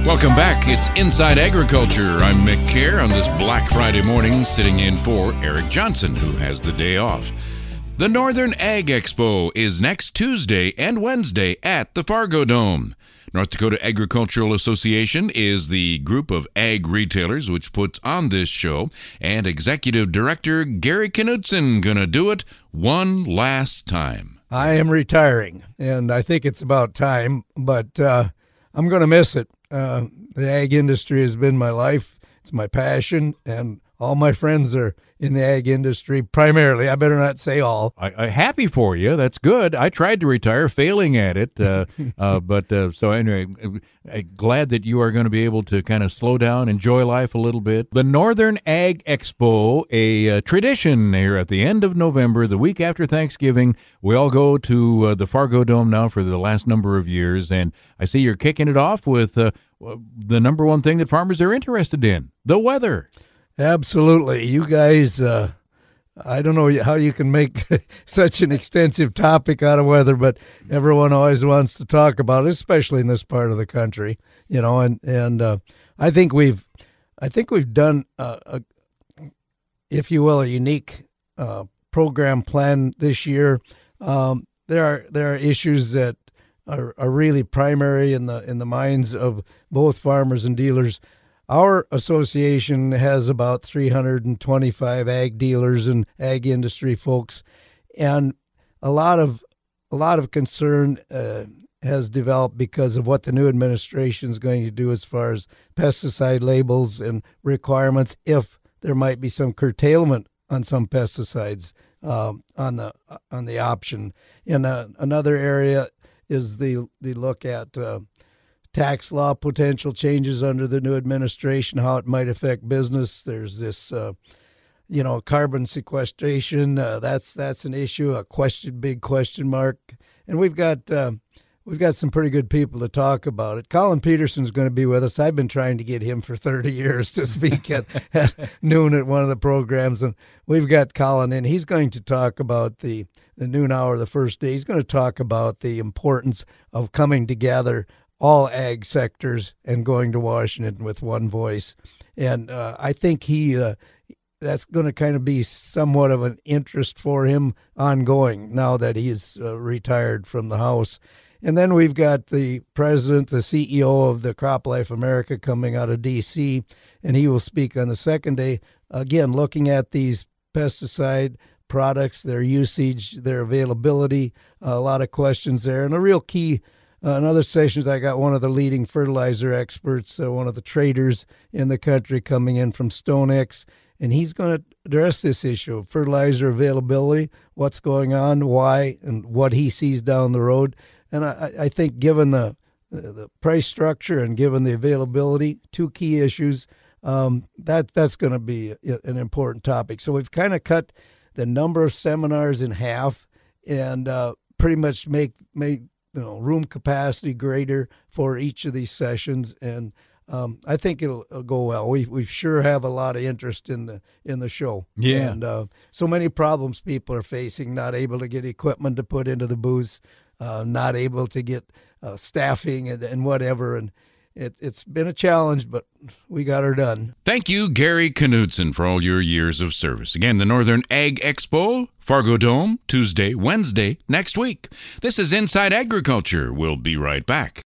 Welcome back. It's Inside Agriculture. I'm Mick Kerr on this Black Friday morning, sitting in for Eric Johnson, who has the day off. The Northern Ag Expo is next Tuesday and Wednesday at the Fargo Dome. North Dakota Agricultural Association is the group of ag retailers which puts on this show, and Executive Director Gary Knutson gonna do it one last time. I am retiring, and I think it's about time, but I'm going to miss it. The ag industry has been my life. It's my passion, and all my friends are in the ag industry primarily. I better not say all. I'm happy for you. That's good. I tried to retire, failing at it. So anyway, glad that you are going to be able to kind of slow down, enjoy life a little bit. The Northern Ag Expo, a tradition here at the end of November, the week after Thanksgiving. We all go to the Fargo Dome now for the last number of years, and I see you're kicking it off with the number one thing that farmers are interested in, the weather. Absolutely. You guys, I don't know how you can make such an extensive topic out of weather, but everyone always wants to talk about it, especially in this part of the country, you know, and I think we've done, if you will, a unique program plan this year. There are issues that are really primary in the minds of both farmers and dealers. Our association has about 325 ag dealers and ag industry folks, and a lot of concern has developed because of what the new administration is going to do as far as pesticide labels and requirements, if there might be some curtailment on some pesticides on the option. And another area is the look at tax law potential changes under the new administration, how it might affect business. There's this, carbon sequestration. That's an issue, big question mark. And we've got some pretty good people to talk about it. Colin Peterson's going to be with us. I've been trying to get him for 30 years to speak at noon at one of the programs, and we've got Colin in. He's going to talk about the noon hour the first day. He's going to talk about the importance of coming together, all ag sectors, and going to Washington with one voice. And I think that's going to kind of be somewhat of an interest for him ongoing now that he's retired from the House. And then we've got the president, the CEO of the CropLife America coming out of D.C., and he will speak on the second day, again, looking at these pesticide products, their usage, their availability, a lot of questions there. And a real key in other sessions, I got one of the leading fertilizer experts, one of the traders in the country coming in from StoneX, and he's going to address this issue of fertilizer availability, what's going on, why, and what he sees down the road. And I think given the price structure and given the availability, two key issues, that's going to be an important topic. So we've kind of cut the number of seminars in half and pretty much make room capacity greater for each of these sessions, and I think it'll go well. We sure have a lot of interest in the show. Yeah, and so many problems people are facing: not able to get equipment to put into the booths, not able to get staffing and whatever, and it's been a challenge, but we got her done. Thank you, Gary Knutson, for all your years of service. Again, the Northern Ag Expo, Fargo Dome, Tuesday, Wednesday, next week. This is Inside Agriculture. We'll be right back.